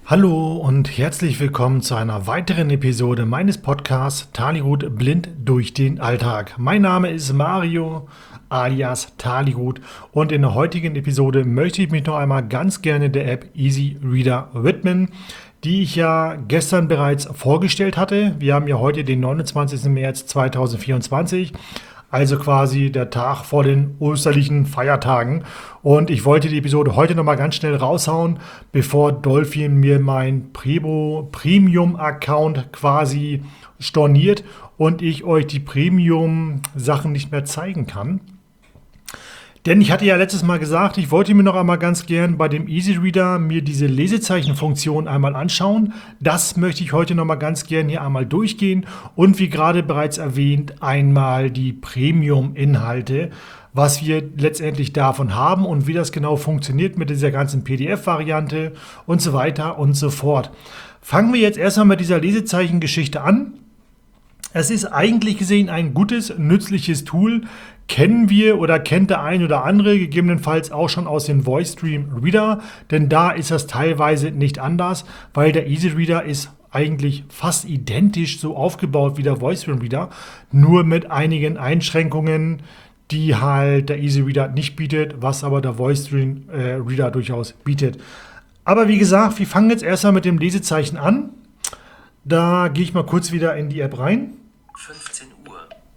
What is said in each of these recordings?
Hallo und herzlich willkommen zu einer weiteren Episode meines Podcasts Taligut blind durch den Alltag. Mein Name ist Mario alias Taligut und in der heutigen Episode möchte ich mich noch einmal ganz gerne der App Easy Reader widmen, die ich ja gestern bereits vorgestellt hatte. Wir haben ja heute den 29. März 2024. Also quasi der Tag vor den osterlichen Feiertagen. Und ich wollte die Episode heute nochmal ganz schnell raushauen, bevor Dolphin mir mein Prebo Premium-Account quasi storniert und ich euch die Premium-Sachen nicht mehr zeigen kann. Denn ich hatte ja letztes Mal gesagt, ich wollte mir noch einmal ganz gern bei dem Easy Reader mir diese Lesezeichenfunktion einmal anschauen. Das möchte ich heute noch mal ganz gern hier einmal durchgehen und wie gerade bereits erwähnt, einmal die Premium-Inhalte, was wir letztendlich davon haben und wie das genau funktioniert mit dieser ganzen PDF-Variante und so weiter und so fort. Fangen wir jetzt erstmal mit dieser Lesezeichengeschichte an. Es ist eigentlich gesehen ein gutes, nützliches Tool. Kennen wir oder kennt der ein oder andere gegebenenfalls auch schon aus dem VoiceStream Reader, denn da ist das teilweise nicht anders, weil der Easy Reader ist eigentlich fast identisch so aufgebaut wie der VoiceStream Reader, nur mit einigen Einschränkungen, die halt der Easy Reader nicht bietet, was aber der VoiceStream Reader durchaus bietet. Aber wie gesagt, wir fangen jetzt erstmal mit dem Lesezeichen an. Da gehe ich mal kurz wieder in die App rein. 15 Uhr.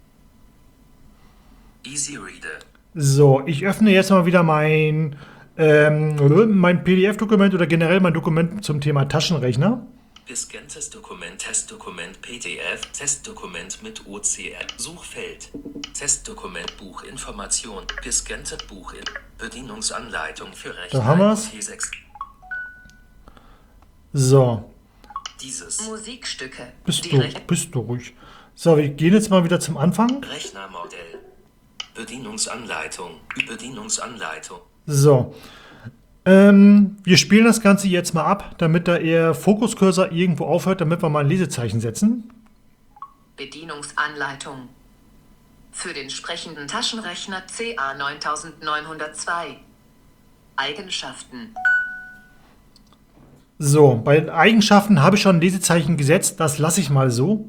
Easy Reader. So, ich öffne jetzt mal wieder mein PDF-Dokument oder generell mein Dokument zum Thema Taschenrechner. Gescanntes Dokument, Testdokument, PDF, Testdokument mit OCR, Suchfeld, Testdokument, Buchinformation, gescannte Bedienungsanleitung für Rechner. Da haben wir's. T6. So, Dieses Musikstücke. bist du ruhig. So, wir gehen jetzt mal wieder zum Anfang. Rechnermodell. Bedienungsanleitung. Bedienungsanleitung. So, wir spielen das Ganze jetzt mal ab, damit da eher Fokuscursor irgendwo aufhört, damit wir mal ein Lesezeichen setzen. Bedienungsanleitung. Für den sprechenden Taschenrechner CA9902. Eigenschaften. So, bei den Eigenschaften habe ich schon ein Lesezeichen gesetzt, das lasse ich mal so.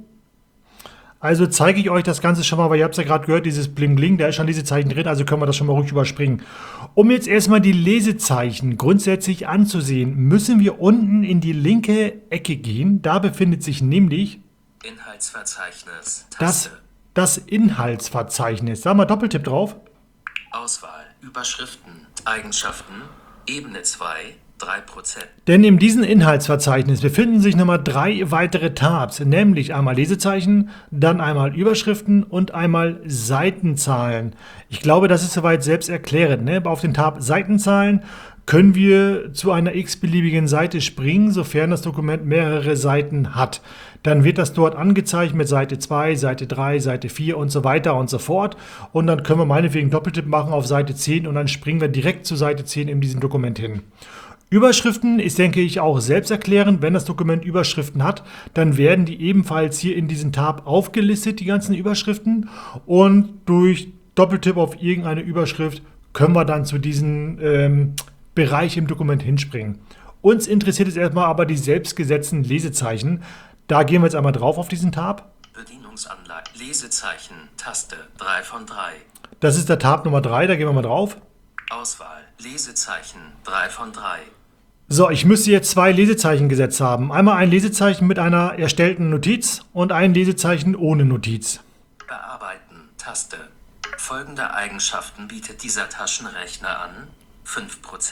Also zeige ich euch das Ganze schon mal, weil ihr habt es ja gerade gehört, dieses Bling Bling, da ist schon Lesezeichen drin, also können wir das schon mal ruhig überspringen. Um jetzt erstmal die Lesezeichen grundsätzlich anzusehen, müssen wir unten in die linke Ecke gehen. Da befindet sich nämlich Inhaltsverzeichnis. das Inhaltsverzeichnis. Da haben wir Doppeltipp drauf. Auswahl. Überschriften. Eigenschaften. Ebene 2. 3%. Denn in diesem Inhaltsverzeichnis befinden sich nochmal 3 weitere Tabs, nämlich einmal Lesezeichen, dann einmal Überschriften und einmal Seitenzahlen. Ich glaube, das ist soweit selbsterklärend. Ne? Auf den Tab Seitenzahlen können wir zu einer x-beliebigen Seite springen, sofern das Dokument mehrere Seiten hat. Dann wird das dort angezeigt mit Seite 2, Seite 3, Seite 4 und so weiter und so fort. Und dann können wir meinetwegen Doppeltipp machen auf Seite 10 und dann springen wir direkt zu Seite 10 in diesem Dokument hin. Überschriften ist, denke ich, auch selbsterklärend. Wenn das Dokument Überschriften hat, dann werden die ebenfalls hier in diesem Tab aufgelistet, die ganzen Überschriften. Und durch Doppeltipp auf irgendeine Überschrift können wir dann zu diesem Bereich im Dokument hinspringen. Uns interessiert jetzt erstmal aber die selbstgesetzten Lesezeichen. Da gehen wir jetzt einmal drauf auf diesen Tab. Bedienungsanleitung. Lesezeichen. Taste. 3 von 3. Das ist der Tab Nummer 3, da gehen wir mal drauf. Auswahl. Lesezeichen. 3 von 3. So, ich müsste jetzt 2 Lesezeichen gesetzt haben. Einmal ein Lesezeichen mit einer erstellten Notiz und ein Lesezeichen ohne Notiz. Bearbeiten. Taste. Folgende Eigenschaften bietet dieser Taschenrechner an. 5%.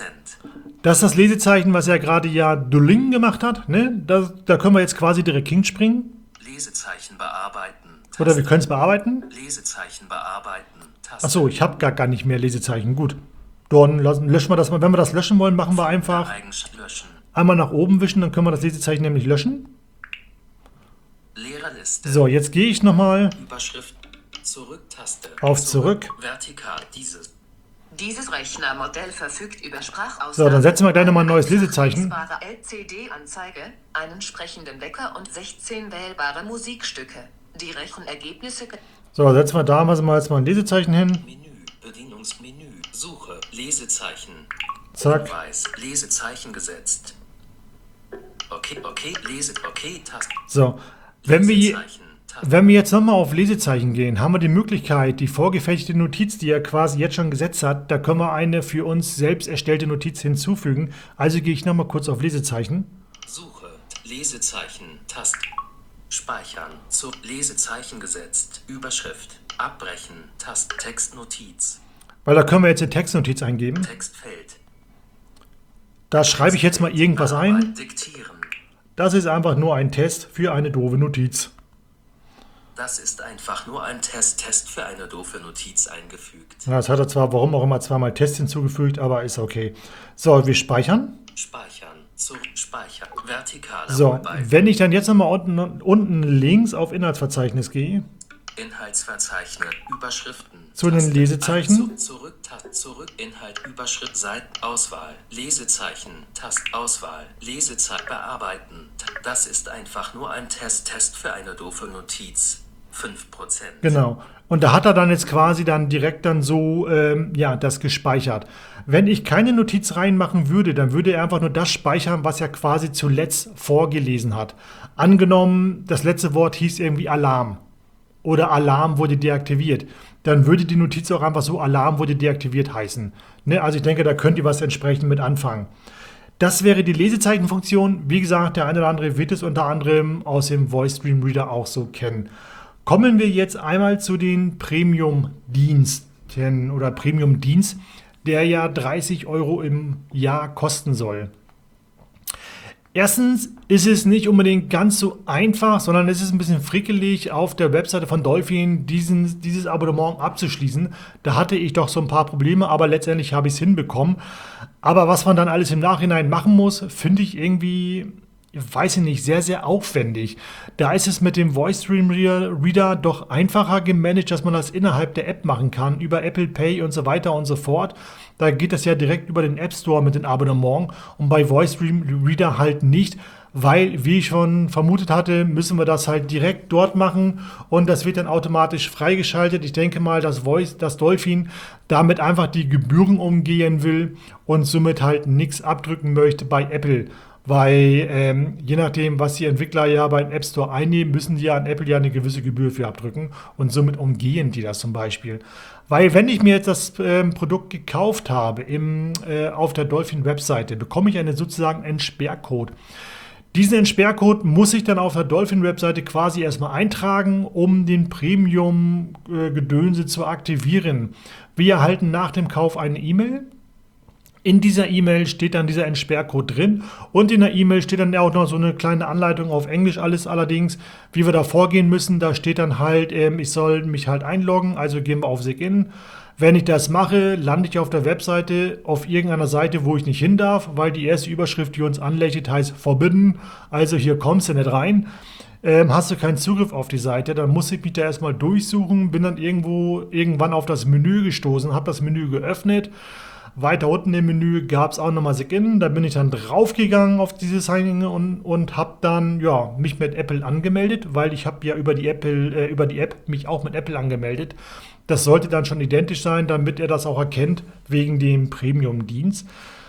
Das ist das Lesezeichen, was er gerade ja Duolingo gemacht hat. Ne? Da können wir jetzt quasi direkt hinspringen. Lesezeichen bearbeiten. Taste. Oder wir können es bearbeiten. Lesezeichen bearbeiten. Taste. Achso, ich habe gar nicht mehr Lesezeichen. Gut. Dann löschen wir das mal. Wenn wir das löschen wollen, machen wir einfach Löschen. einmal nach oben wischen, dann können wir das Lesezeichen nämlich löschen. Leere Liste. So, jetzt gehe ich nochmal Überschrift. Zurück-Taste. auf Zurück. Vertikal. Dieses. Dieses Rechnermodell verfügt über Sprachausgabe. So, dann setzen wir gleich nochmal ein neues Lesezeichen. Lesbare LCD-Anzeige, einen sprechenden Wecker und 16 wählbare Musikstücke. Die Rechenergebnisse. So, setzen wir da mal jetzt mal ein Lesezeichen hin. Menü. Bedienungsmenü. Suche. Lesezeichen. Zack. Hinweis. Lesezeichen gesetzt. Lese, Taste. So, wenn wir Lesezeichen, Taste. Wenn wir jetzt nochmal auf Lesezeichen gehen, haben wir die Möglichkeit, die vorgefertigte Notiz, die er quasi jetzt schon gesetzt hat, da können wir eine für uns selbst erstellte Notiz hinzufügen. Also gehe ich nochmal kurz auf Lesezeichen. Suche, Lesezeichen, Taste. Speichern, zu Lesezeichen gesetzt, Überschrift, Abbrechen, Taste, Textnotiz, Weil da können wir jetzt eine Textnotiz eingeben. Textfeld. Da schreibe ich jetzt mal irgendwas ein. Diktieren. Das ist einfach nur ein Test für eine doofe Notiz. Das ist einfach nur ein Test für eine doofe Notiz eingefügt. Ja, das hat er zwar, warum auch immer, zweimal Test hinzugefügt, aber ist okay. So, wir speichern. Speichern, Speichern, vertikale So, Rollbalken. wenn ich dann jetzt nochmal unten links auf Inhaltsverzeichnis gehe, Inhaltsverzeichnis, Überschriften. Zu den Taste. Lesezeichen. Zurück, Inhalt, Überschrift, Seiten, Auswahl, Lesezeichen, Taste, Auswahl, Lesezeichen, bearbeiten. Das ist einfach nur ein Test für eine doofe Notiz. 5%. genau. Und da hat er dann jetzt quasi dann direkt dann so, das gespeichert. Wenn ich keine Notiz reinmachen würde, dann würde er einfach nur das speichern, was er quasi zuletzt vorgelesen hat. Angenommen, das letzte Wort hieß irgendwie Alarm oder Alarm wurde deaktiviert, dann würde die Notiz auch einfach so Alarm wurde deaktiviert heißen. Ne? Also ich denke, da könnt ihr was entsprechend mit anfangen. Das wäre die Lesezeichenfunktion. Wie gesagt, der eine oder andere wird es unter anderem aus dem Voice Stream Reader auch so kennen. Kommen wir jetzt einmal zu den Premium-Diensten oder Premium-Dienst, der ja 30 € im Jahr kosten soll. Erstens ist es nicht unbedingt ganz so einfach, sondern es ist ein bisschen frickelig, auf der Webseite von Dolphin dieses Abonnement abzuschließen. Da hatte ich doch so ein paar Probleme, aber letztendlich habe ich es hinbekommen. Aber was man dann alles im Nachhinein machen muss, finde ich irgendwie, weiß ich nicht, sehr, sehr aufwendig. Da ist es mit dem Voice Stream Reader doch einfacher gemanagt, dass man das innerhalb der App machen kann, über Apple Pay und so weiter und so fort. Da geht das ja direkt über den App Store mit dem Abonnement und bei Voice Stream Reader halt nicht, weil, wie ich schon vermutet hatte, müssen wir das halt direkt dort machen und das wird dann automatisch freigeschaltet. Ich denke mal, dass Dolphin damit einfach die Gebühren umgehen will und somit halt nichts abdrücken möchte bei Apple. Weil je nachdem, was die Entwickler ja beim App Store einnehmen, müssen die ja an Apple ja eine gewisse Gebühr für abdrücken und somit umgehen die das zum Beispiel. Weil wenn ich mir jetzt das Produkt gekauft habe auf der Dolphin-Webseite, bekomme ich sozusagen einen Entsperrcode. Diesen Entsperrcode muss ich dann auf der Dolphin-Webseite quasi erstmal eintragen, um den Premium-Gedönse zu aktivieren. Wir erhalten nach dem Kauf eine E-Mail. In dieser E-Mail steht dann dieser Entsperrcode drin und in der E-Mail steht dann auch noch so eine kleine Anleitung auf Englisch alles allerdings, wie wir da vorgehen müssen. Da steht dann halt, ich soll mich halt einloggen, also gehen wir auf Sign. Wenn ich das mache, lande ich auf der Webseite auf irgendeiner Seite, wo ich nicht hin darf, weil die erste Überschrift, die uns anlächelt, heißt Forbidden, also hier kommst du nicht rein. Hast du keinen Zugriff auf die Seite, dann muss ich mich da erstmal durchsuchen, bin dann irgendwann auf das Menü gestoßen, habe das Menü geöffnet. Weiter unten im Menü gab es auch nochmal Sign. Da bin ich dann draufgegangen auf dieses Sign und habe dann mich mit Apple angemeldet, weil ich habe ja über die App mich auch mit Apple angemeldet. Das sollte dann schon identisch sein, damit er das auch erkennt, wegen dem Premium-Dienst.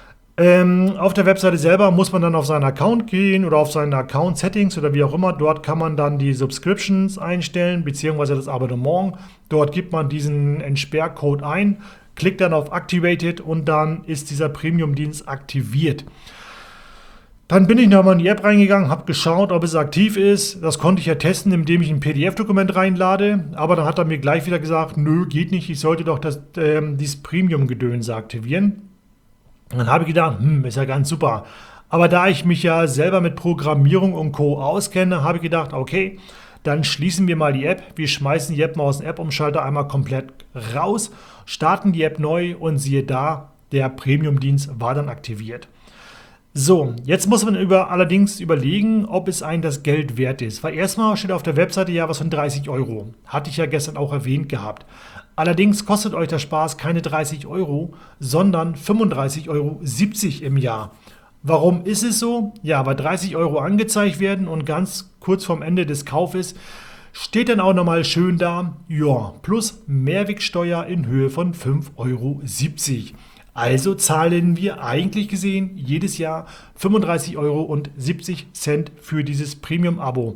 Auf der Webseite selber muss man dann auf seinen Account gehen oder auf seine Account-Settings oder wie auch immer. Dort kann man dann die Subscriptions einstellen, beziehungsweise das Abonnement. Dort gibt man diesen Entsperrcode ein, klickt dann auf Activated und dann ist dieser Premium-Dienst aktiviert. Dann bin ich nochmal in die App reingegangen, habe geschaut, ob es aktiv ist. Das konnte ich ja testen, indem ich ein PDF-Dokument reinlade. Aber dann hat er mir gleich wieder gesagt, nö, geht nicht, ich sollte doch dieses Premium-Gedönse aktivieren. Und dann habe ich gedacht, ist ja ganz super. Aber da ich mich ja selber mit Programmierung und Co. auskenne, habe ich gedacht, okay, dann schließen wir mal die App. Wir schmeißen die App mal aus dem App-Umschalter einmal komplett raus, starten die App neu und siehe da, der Premium-Dienst war dann aktiviert. So, jetzt muss man allerdings überlegen, ob es einem das Geld wert ist. Weil erstmal steht auf der Webseite ja was von 30 €. Hatte ich ja gestern auch erwähnt gehabt. Allerdings kostet euch der Spaß keine 30 €, sondern 35,70 € im Jahr. Warum ist es so? Ja, weil 30 € angezeigt werden und ganz kurz vorm Ende des Kaufes steht dann auch nochmal schön da, plus Mehrwertsteuer in Höhe von 5,70 €. Also zahlen wir eigentlich gesehen jedes Jahr 35,70 Euro für dieses Premium-Abo.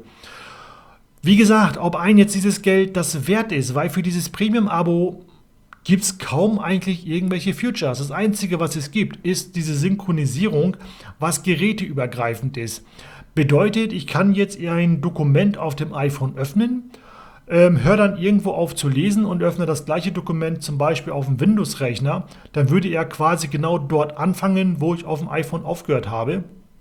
Wie gesagt, ob ein jetzt dieses Geld das wert ist, weil für dieses Premium-Abo gibt es kaum eigentlich irgendwelche Features. Das Einzige, was es gibt, ist diese Synchronisierung, was geräteübergreifend ist. Bedeutet, ich kann jetzt ein Dokument auf dem iPhone öffnen, hör dann irgendwo auf zu lesen und öffne das gleiche Dokument zum Beispiel auf dem Windows-Rechner, dann würde er quasi genau dort anfangen, wo ich auf dem iPhone aufgehört habe.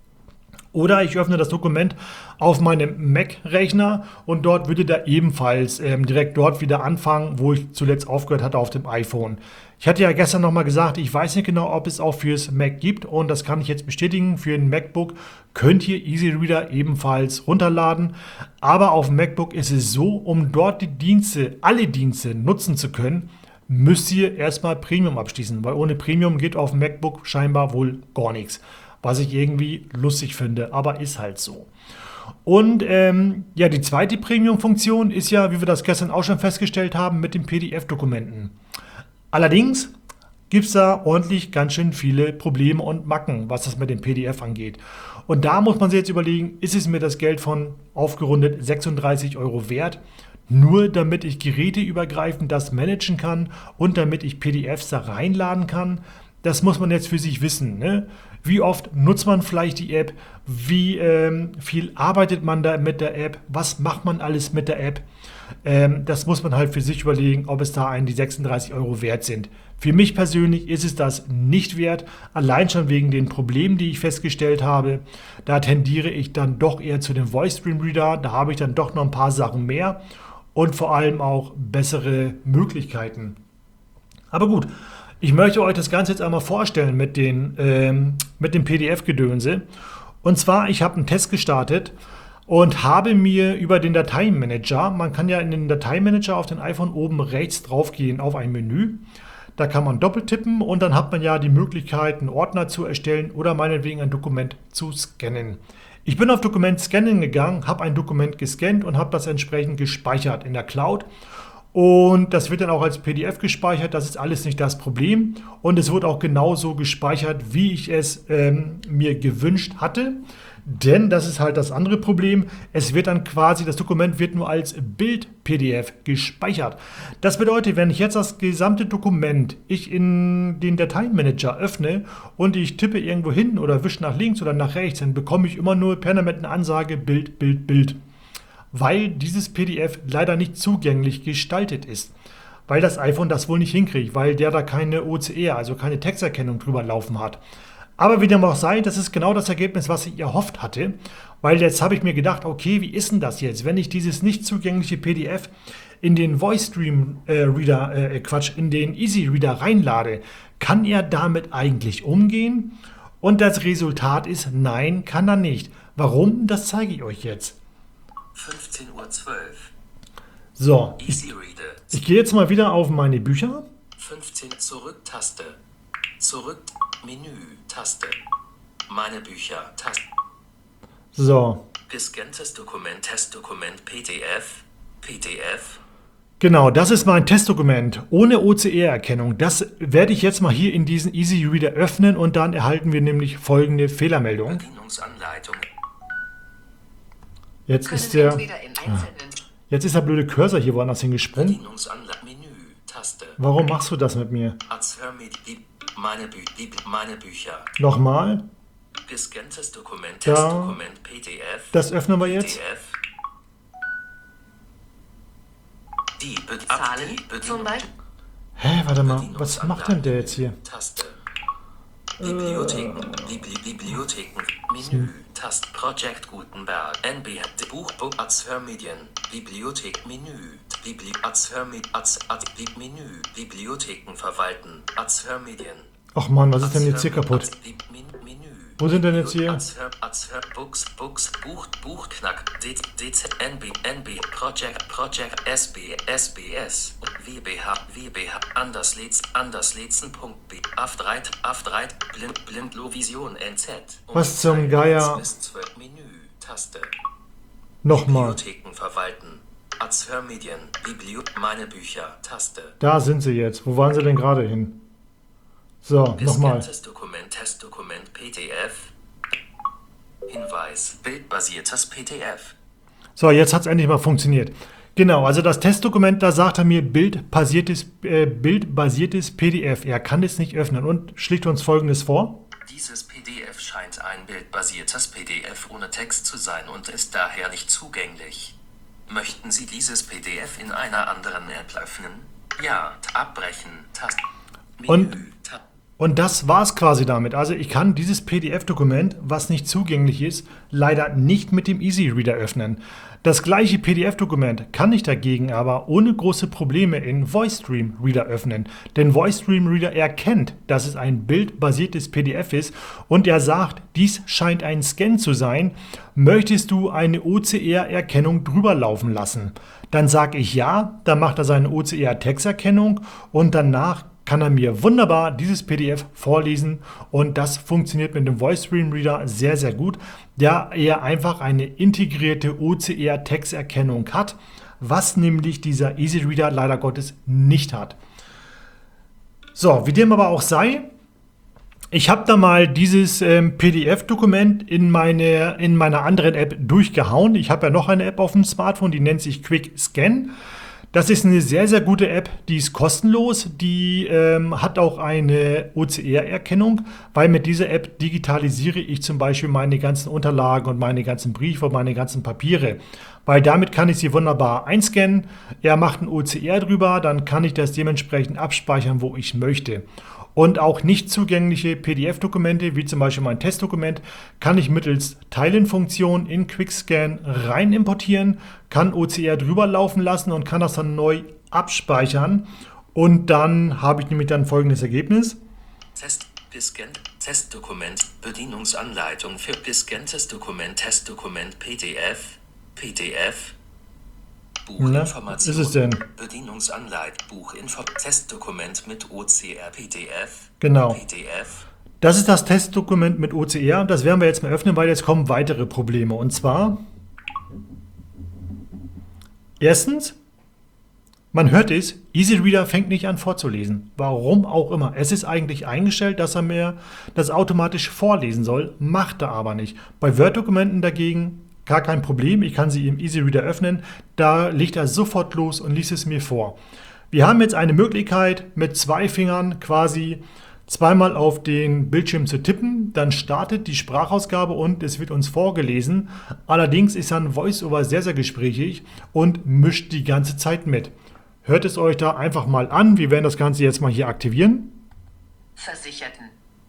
Oder ich öffne das Dokument auf meinem Mac-Rechner und dort würde der ebenfalls direkt dort wieder anfangen, wo ich zuletzt aufgehört hatte auf dem iPhone. Ich hatte ja gestern nochmal gesagt, ich weiß nicht genau, ob es auch fürs Mac gibt und das kann ich jetzt bestätigen. Für ein MacBook könnt ihr Easy Reader ebenfalls runterladen. Aber auf dem MacBook ist es so, um dort die Dienste, alle Dienste nutzen zu können, müsst ihr erstmal Premium abschließen, weil ohne Premium geht auf dem MacBook scheinbar wohl gar nichts. Was ich irgendwie lustig finde, aber ist halt so. Und ja, die zweite Premium-Funktion ist ja, wie wir das gestern auch schon festgestellt haben, mit den PDF-Dokumenten. Allerdings gibt es da ordentlich ganz schön viele Probleme und Macken, was das mit dem PDF angeht. Und da muss man sich jetzt überlegen, ist es mir das Geld von aufgerundet 36 Euro wert, nur damit ich geräteübergreifend das managen kann und damit ich PDFs da reinladen kann. Das muss man jetzt für sich wissen. Ne? Wie oft nutzt man vielleicht die App? Wie viel arbeitet man da mit der App? Was macht man alles mit der App? Das muss man halt für sich überlegen, ob es da einen die 36 Euro wert sind. Für mich persönlich ist es das nicht wert, allein schon wegen den Problemen, die ich festgestellt habe. Da tendiere ich dann doch eher zu dem Voice Stream Reader. Da habe ich dann doch noch ein paar Sachen mehr und vor allem auch bessere Möglichkeiten. Aber gut. Ich möchte euch das Ganze jetzt einmal vorstellen mit dem PDF-Gedönse. Und zwar, ich habe einen Test gestartet und habe mir über den Dateimanager, man kann ja in den Dateimanager auf dem iPhone oben rechts drauf gehen auf ein Menü. Da kann man doppeltippen und dann hat man ja die Möglichkeit, einen Ordner zu erstellen oder meinetwegen ein Dokument zu scannen. Ich bin auf Dokument Scannen gegangen, habe ein Dokument gescannt und habe das entsprechend gespeichert in der Cloud. Und das wird dann auch als PDF gespeichert, das ist alles nicht das Problem. Und es wird auch genauso gespeichert, wie ich es mir gewünscht hatte. Denn das ist halt das andere Problem. Es wird dann quasi, das Dokument wird nur als Bild-PDF gespeichert. Das bedeutet, wenn ich jetzt das gesamte Dokument in den Dateimanager öffne und ich tippe irgendwo hin oder wische nach links oder nach rechts, dann bekomme ich immer nur permanent eine Ansage Bild, Bild, Bild. Weil dieses PDF leider nicht zugänglich gestaltet ist. Weil das iPhone das wohl nicht hinkriegt, weil der da keine OCR, also keine Texterkennung drüber laufen hat. Aber wie dem auch sei, das ist genau das Ergebnis, was ich erhofft hatte. Weil jetzt habe ich mir gedacht, okay, wie ist denn das jetzt, wenn ich dieses nicht zugängliche PDF in den Voice Stream Reader, in den Easy Reader reinlade, kann er damit eigentlich umgehen? Und das Resultat ist, nein, kann er nicht. Warum? Das zeige ich euch jetzt. 15:12 Uhr. So, Easy Reader. ich gehe jetzt mal wieder auf meine Bücher. 15 Zurück-Taste. Zurück. Menü. Taste. Meine Bücher. Taste. So, Gescanntes Dokument. Testdokument. PDF. PDF. genau, das ist mein Testdokument ohne OCR-Erkennung. Das werde ich jetzt mal hier in diesen Easy Reader öffnen und dann erhalten wir nämlich folgende Fehlermeldung. Bedienungsanleitung. Jetzt Können ist der entweder in einzelnen blöde Cursor hier woanders hingesprungen. Bedienungsanleitung. Menü. Taste. Warum machst du das mit mir? Meine Bücher. Nochmal, Gescanntes Dokument. Da. Testdokument. PDF. das öffnen wir jetzt. PDF. Zahlen, zum Beispiel Hä, warte mal, was macht denn der jetzt hier? Taste. Bibliotheken. Bibliotheken. Menü. Taste. Project Gutenberg. NB. Buchbook. Hörmedien. Bibliothek. Menü. Menü. Bibliotheken verwalten. Hörmedien. Ach Mann, was ist denn jetzt hier kaputt? Menü. Wo sind denn jetzt hier? Buchknack, NB, Project, SBS, WBH, Andersletzen.b, Aftreit, Blindlovision, NZ. Was zum Geier? Menü, Taste. Nochmal, Bibliotheken verwalten. Hörmedien, meine Bücher, Taste. da sind sie jetzt. Wo waren sie denn gerade hin? So, nochmal. Testdokument, Testdokument, PDF. Hinweis, bildbasiertes PDF. So, jetzt hat es endlich mal funktioniert. Genau, also das Testdokument, da sagt er mir bildbasiertes PDF. Er kann es nicht öffnen und schlägt uns Folgendes vor. Dieses PDF scheint ein bildbasiertes PDF ohne Text zu sein und ist daher nicht zugänglich. Möchten Sie dieses PDF in einer anderen App öffnen? Ja, abbrechen, Taste. Und das war's quasi damit. Also ich kann dieses PDF-Dokument, was nicht zugänglich ist, leider nicht mit dem EasyReader öffnen. Das gleiche PDF-Dokument kann ich dagegen aber ohne große Probleme in VoiceStream Reader öffnen. Denn VoiceStream Reader erkennt, dass es ein bildbasiertes PDF ist und er sagt, dies scheint ein Scan zu sein. Möchtest du eine OCR-Erkennung drüber laufen lassen? Dann sage ich ja, dann macht er seine OCR-Texterkennung und danach kann er mir wunderbar dieses PDF vorlesen und das funktioniert mit dem VoiceStream Reader sehr, sehr gut, da er einfach eine integrierte OCR-Texterkennung hat, was nämlich dieser EasyReader leider Gottes nicht hat. So, wie dem aber auch sei, ich habe da mal dieses PDF-Dokument in meiner anderen App durchgehauen. Ich habe ja noch eine App auf dem Smartphone, die nennt sich Quick Scan. Das ist eine sehr, sehr gute App, die ist kostenlos, die hat auch eine OCR-Erkennung, weil mit dieser App digitalisiere ich zum Beispiel meine ganzen Unterlagen und meine ganzen Briefe und meine ganzen Papiere, weil damit kann ich sie wunderbar einscannen, er macht ein OCR drüber, dann kann ich das dementsprechend abspeichern, wo ich möchte. Und auch nicht zugängliche PDF-Dokumente, wie zum Beispiel mein Testdokument, kann ich mittels Teilen-Funktion in QuickScan rein importieren, kann OCR drüber laufen lassen und kann das dann neu abspeichern. Und dann habe ich nämlich dann folgendes Ergebnis. Testdokument, Bedienungsanleitung für gescanntes Dokument, Testdokument, PDF, Buchinformation, ist es denn? Bedienungsanleitung, Testdokument mit OCR, PDF. Genau. PDF. Das ist das Testdokument mit OCR. Das werden wir jetzt mal öffnen, weil jetzt kommen weitere Probleme. Und zwar, erstens, man hört es, EasyReader fängt nicht an vorzulesen. Warum auch immer. Es ist eigentlich eingestellt, dass er mir das automatisch vorlesen soll, macht er aber nicht. Bei Word-Dokumenten dagegen gar kein Problem, ich kann sie im EasyReader öffnen, da legt er sofort los und liest es mir vor. Wir haben jetzt eine Möglichkeit, mit 2 Fingern quasi zweimal auf den Bildschirm zu tippen, dann startet die Sprachausgabe und es wird uns vorgelesen. Allerdings ist ein VoiceOver sehr, sehr gesprächig und mischt die ganze Zeit mit. Hört es euch da einfach mal an, wir werden das Ganze jetzt mal hier aktivieren. Versicherten.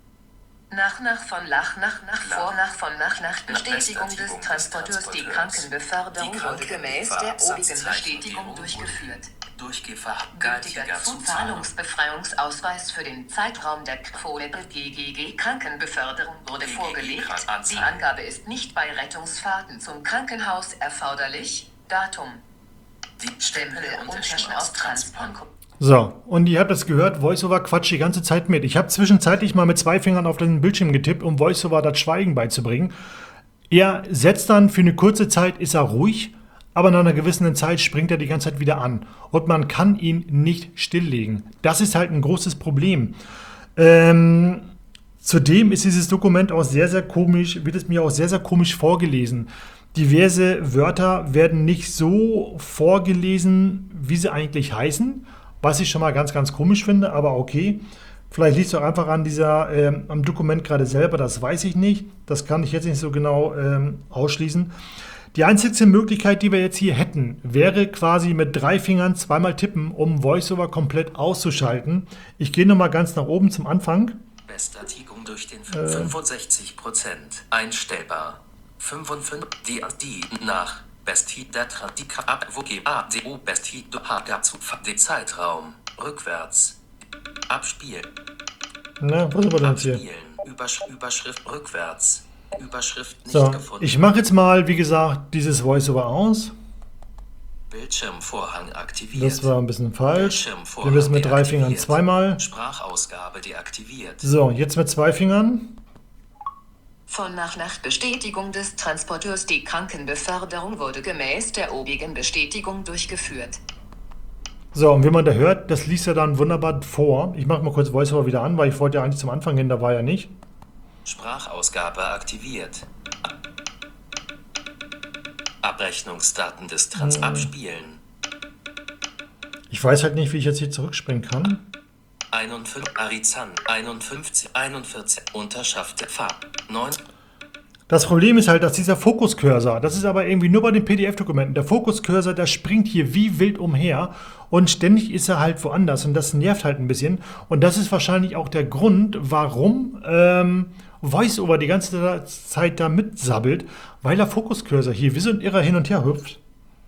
Bestätigung des Transporteurs. Die Krankenbeförderung wurde gemäß der obigen Bestätigung durchgeführt. Gültiger Zahlungsbefreiungsausweis für den Zeitraum der GGG Krankenbeförderung wurde vorgelegt. Die Angabe ist nicht bei Rettungsfahrten zum Krankenhaus erforderlich. Datum. Die Stempel Unterschrift aus Transport. So, und ihr habt das gehört, VoiceOver quatscht die ganze Zeit mit. Ich habe zwischenzeitlich mal mit 2 Fingern auf den Bildschirm getippt, um VoiceOver das Schweigen beizubringen. Er setzt dann für eine kurze Zeit, ist er ruhig, aber nach einer gewissen Zeit springt er die ganze Zeit wieder an. Und man kann ihn nicht stilllegen. Das ist halt ein großes Problem. Zudem ist dieses Dokument auch sehr, sehr komisch, wird es mir auch sehr, sehr komisch vorgelesen. Diverse Wörter werden nicht so vorgelesen, wie sie eigentlich heißen. Was ich schon mal ganz, ganz komisch finde, aber okay. Vielleicht liegt es auch einfach an am Dokument gerade selber, das weiß ich nicht. Das kann ich jetzt nicht so genau ausschließen. Die einzige Möglichkeit, die wir jetzt hier hätten, wäre quasi mit 3 Fingern zweimal tippen, um VoiceOver komplett auszuschalten. Ich gehe nochmal ganz nach oben zum Anfang. Bestätigung durch den 65% einstellbar. 55 die nach Besti Datra die ADO Besti dazu den Zeitraum rückwärts abspielen. Na, was ist aber das hier? Überschrift rückwärts. Überschrift nicht So, gefunden. ich mache jetzt mal, wie gesagt, dieses VoiceOver aus. Bildschirmvorhang aktiviert. Das war ein bisschen falsch. Wir müssen mit 3 Fingern zweimal. Sprachausgabe deaktiviert. So, jetzt mit 2 Fingern. Von nach Bestätigung des Transporteurs. Die Krankenbeförderung wurde gemäß der obigen Bestätigung durchgeführt. So, und wie man da hört, das liest er dann wunderbar vor. Ich mache mal kurz VoiceOver wieder an, weil ich wollte ja eigentlich zum Anfang hin, da war ja nicht. Sprachausgabe aktiviert. Abrechnungsdaten des Trans abspielen. Ich weiß halt nicht, wie ich jetzt hier zurückspringen kann. 51, Arizan, 51, 41, Unterschaft, Farb, 9. Das Problem ist halt, dass dieser Fokuscursor, das ist aber irgendwie nur bei den PDF-Dokumenten, der Fokuscursor, der springt hier wie wild umher und ständig ist er halt woanders und das nervt halt ein bisschen. Und das ist wahrscheinlich auch der Grund, warum VoiceOver die ganze Zeit da mitsabbelt, weil der Fokuscursor hier wie so ein Irrer hin und her hüpft.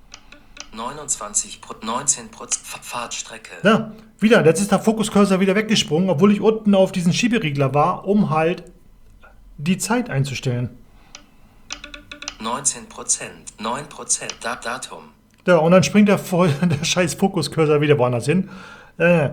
29, 19% Fahrtstrecke. Ja, wieder, jetzt ist der Fokuscursor wieder weggesprungen, obwohl ich unten auf diesen Schieberegler war, um halt die Zeit einzustellen. 19%, 9%, Datum. Ja, und dann springt der scheiß Fokuscursor wieder woanders hin. 14%,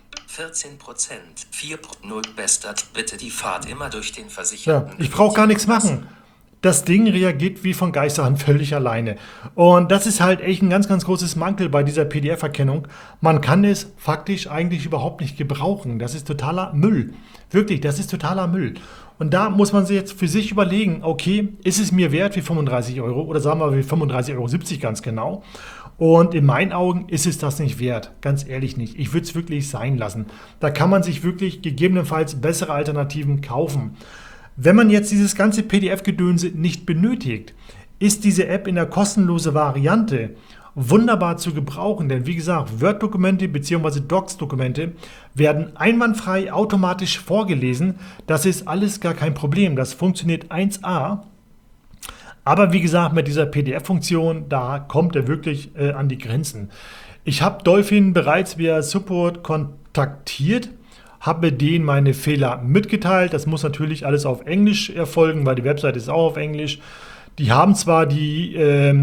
4, 0, bester, bitte die Fahrt immer durch den Ja, Versicherten. ich brauche gar nichts machen. Das Ding reagiert wie von Geisterhand völlig alleine. Und das ist halt echt ein ganz, ganz großes Mankel bei dieser PDF-Erkennung. Man kann es faktisch eigentlich überhaupt nicht gebrauchen. Das ist totaler Müll. Wirklich, das ist totaler Müll. Und da muss man sich jetzt für sich überlegen, okay, ist es mir wert wie 35 Euro oder sagen wir wie 35,70 Euro ganz genau. Und in meinen Augen ist es das nicht wert, ganz ehrlich nicht. Ich würde es wirklich sein lassen. Da kann man sich wirklich gegebenenfalls bessere Alternativen kaufen. Wenn man jetzt dieses ganze PDF-Gedönse nicht benötigt, ist diese App in der kostenlosen Variante wunderbar zu gebrauchen, denn wie gesagt, Word-Dokumente bzw. Docs-Dokumente werden einwandfrei automatisch vorgelesen. Das ist alles gar kein Problem, das funktioniert 1A. Aber wie gesagt, mit dieser PDF-Funktion, da kommt er wirklich an die Grenzen. Ich habe Dolphin bereits via Support kontaktiert, habe denen meine Fehler mitgeteilt. Das muss natürlich alles auf Englisch erfolgen, weil die Webseite ist auch auf Englisch. Die haben zwar die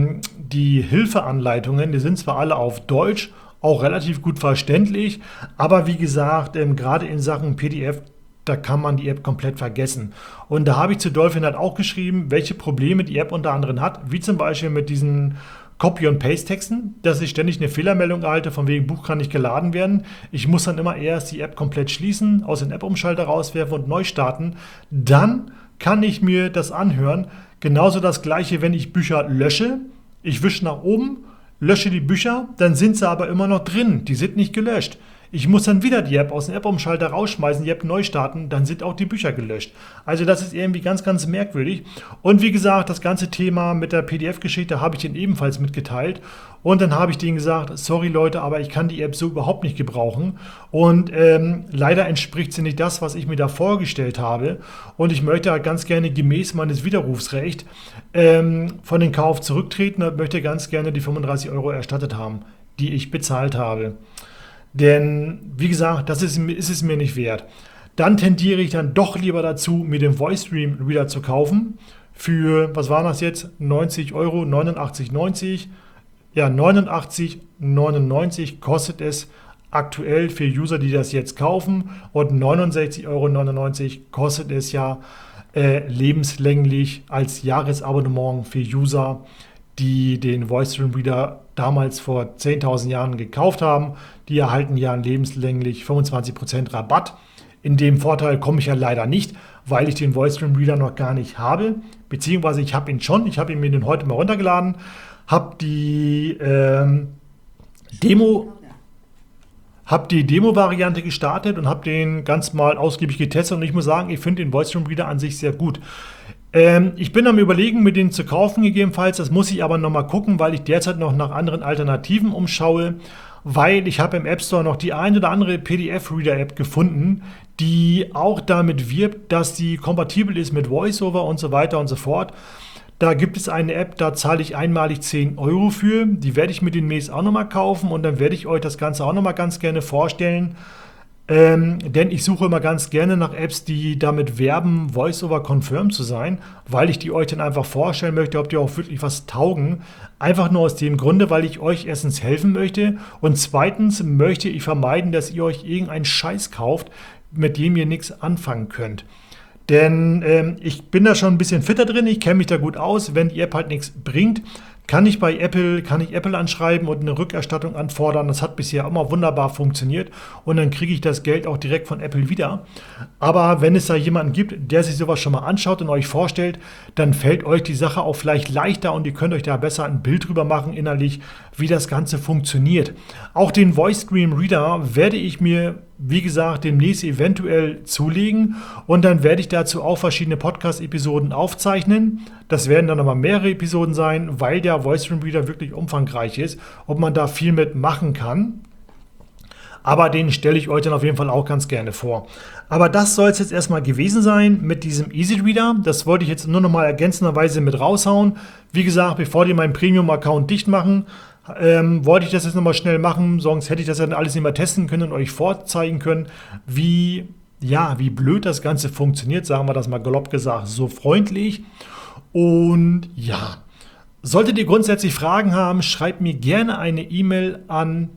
Hilfeanleitungen, die sind zwar alle auf Deutsch, auch relativ gut verständlich, aber wie gesagt, gerade in Sachen PDF, da kann man die App komplett vergessen. Und da habe ich zu Dolphin halt auch geschrieben, welche Probleme die App unter anderem hat, wie zum Beispiel mit diesen Copy- und Paste-Texten, dass ich ständig eine Fehlermeldung erhalte, von wegen Buch kann nicht geladen werden. Ich muss dann immer erst die App komplett schließen, aus dem App-Umschalter rauswerfen und neu starten. Dann kann ich mir das anhören. Genauso das gleiche, wenn ich Bücher lösche. Ich wische nach oben, lösche die Bücher, dann sind sie aber immer noch drin. Die sind nicht gelöscht. Ich muss dann wieder die App aus dem App-Umschalter rausschmeißen, die App neu starten, dann sind auch die Bücher gelöscht. Also das ist irgendwie ganz, ganz merkwürdig. Und wie gesagt, das ganze Thema mit der PDF-Geschichte habe ich denen ebenfalls mitgeteilt. Und dann habe ich denen gesagt, sorry Leute, aber ich kann die App so überhaupt nicht gebrauchen. Und leider entspricht sie nicht das, was ich mir da vorgestellt habe. Und ich möchte halt ganz gerne gemäß meines Widerrufsrechts von den Kauf zurücktreten und möchte ganz gerne die 35 Euro erstattet haben, die ich bezahlt habe. Denn, wie gesagt, das ist es mir nicht wert. Dann tendiere ich dann doch lieber dazu, mir den VoiceStream Reader zu kaufen. Für, was war das jetzt? 90 Euro, 89,90. Ja, 89,99 kostet es aktuell für User, die das jetzt kaufen. Und 69,99 Euro kostet es ja lebenslänglich als Jahresabonnement für User, die den VoiceStream Reader damals vor 10.000 Jahren gekauft haben. Die erhalten ja lebenslänglich 25% Rabatt. In dem Vorteil komme ich ja leider nicht, weil ich den VoiceStream Reader noch gar nicht habe. Beziehungsweise ich habe ihn schon. Ich habe ihn mir den heute mal runtergeladen. Habe die Demo-Variante gestartet und habe den ganz mal ausgiebig getestet. Und ich muss sagen, ich finde den VoiceStream Reader an sich sehr gut. Ich bin am Überlegen, mir den zu kaufen gegebenenfalls. Das muss ich aber nochmal gucken, weil ich derzeit noch nach anderen Alternativen umschaue. Weil ich habe im App Store noch die ein oder andere PDF-Reader-App gefunden, die auch damit wirbt, dass die kompatibel ist mit VoiceOver und so weiter und so fort. Da gibt es eine App, da zahle ich einmalig 10 Euro für. Die werde ich mir demnächst auch nochmal kaufen und dann werde ich euch das Ganze auch nochmal ganz gerne vorstellen. Denn ich suche immer ganz gerne nach Apps, die damit werben, VoiceOver confirmed zu sein, weil ich die euch dann einfach vorstellen möchte, ob die auch wirklich was taugen. Einfach nur aus dem Grunde, weil ich euch erstens helfen möchte und zweitens möchte ich vermeiden, dass ihr euch irgendeinen Scheiß kauft, mit dem ihr nichts anfangen könnt. Denn ich bin da schon ein bisschen fitter drin, ich kenne mich da gut aus. Wenn die App halt nichts bringt, kann ich Apple anschreiben und eine Rückerstattung anfordern. Das hat bisher immer wunderbar funktioniert und dann kriege ich das Geld auch direkt von Apple wieder. Aber wenn es da jemanden gibt, der sich sowas schon mal anschaut und euch vorstellt, dann fällt euch die Sache auch vielleicht leichter und ihr könnt euch da besser ein Bild drüber machen innerlich, wie das Ganze funktioniert. Auch den Voice Stream Reader werde ich mir, wie gesagt, demnächst eventuell zulegen und dann werde ich dazu auch verschiedene Podcast-Episoden aufzeichnen. Das werden dann aber mehrere Episoden sein, weil der Voice Stream Reader wirklich umfangreich ist und man da viel mitmachen kann. Aber den stelle ich euch dann auf jeden Fall auch ganz gerne vor. Aber das soll es jetzt erstmal gewesen sein mit diesem Easy Reader. Das wollte ich jetzt nur noch mal ergänzenderweise mit raushauen. Wie gesagt, bevor die meinen Premium-Account dicht machen, wollte ich das jetzt nochmal schnell machen, sonst hätte ich das dann alles nicht mehr testen können und euch vorzeigen können, wie blöd das Ganze funktioniert, sagen wir das mal grob gesagt, so freundlich. Und ja, solltet ihr grundsätzlich Fragen haben, schreibt mir gerne eine E-Mail an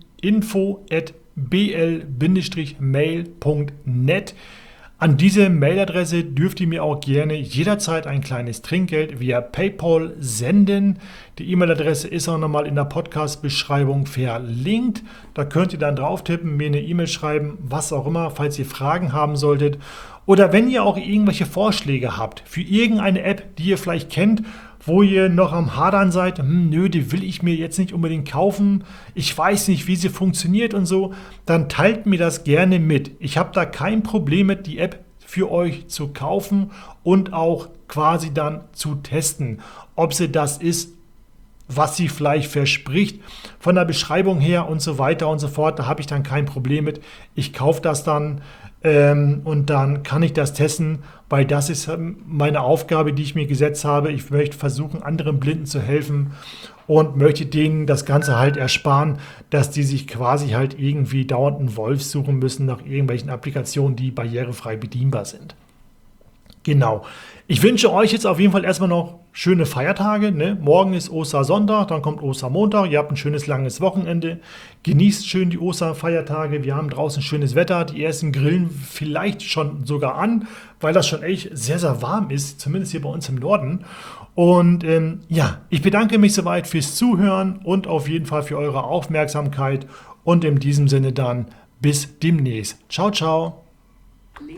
info@bl-mail.net. An diese Mailadresse dürft ihr mir auch gerne jederzeit ein kleines Trinkgeld via PayPal senden. Die E-Mail-Adresse ist auch nochmal in der Podcast-Beschreibung verlinkt. Da könnt ihr dann drauf tippen, mir eine E-Mail schreiben, was auch immer, falls ihr Fragen haben solltet. Oder wenn ihr auch irgendwelche Vorschläge habt für irgendeine App, die ihr vielleicht kennt, wo ihr noch am Hadern seid, nö, die will ich mir jetzt nicht unbedingt kaufen, ich weiß nicht, wie sie funktioniert und so, dann teilt mir das gerne mit. Ich habe da kein Problem mit, die App für euch zu kaufen und auch quasi dann zu testen, ob sie das ist, was sie vielleicht verspricht, von der Beschreibung her und so weiter und so fort, da habe ich dann kein Problem mit. Ich kaufe das dann und dann kann ich das testen, weil das ist meine Aufgabe, die ich mir gesetzt habe. Ich möchte versuchen, anderen Blinden zu helfen und möchte denen das Ganze halt ersparen, dass die sich quasi halt irgendwie dauernd einen Wolf suchen müssen nach irgendwelchen Applikationen, die barrierefrei bedienbar sind. Genau. Ich wünsche euch jetzt auf jeden Fall erstmal noch schöne Feiertage. Ne? Morgen ist Ostersonntag, dann kommt Ostermontag. Ihr habt ein schönes langes Wochenende. Genießt schön die Osterfeiertage. Wir haben draußen schönes Wetter. Die ersten grillen vielleicht schon sogar an, weil das schon echt sehr, sehr warm ist, zumindest hier bei uns im Norden. Und ich bedanke mich soweit fürs Zuhören und auf jeden Fall für eure Aufmerksamkeit. Und in diesem Sinne dann bis demnächst. Ciao, ciao.